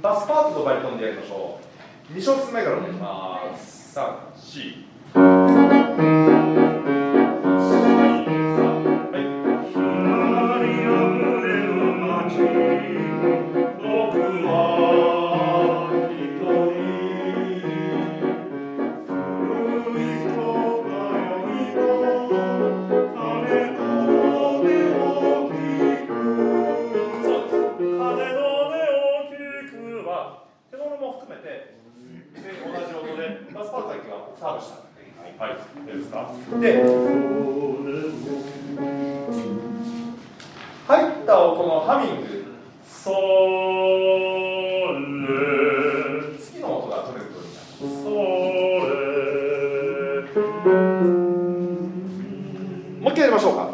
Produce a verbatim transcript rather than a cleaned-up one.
バスパートとバリトンでやりましょう。に小節目からお願いします。さん、よん。で、入った音のハミング、ソレ、次の音が取れるようになります。ソレ、もう一回やりましょうか。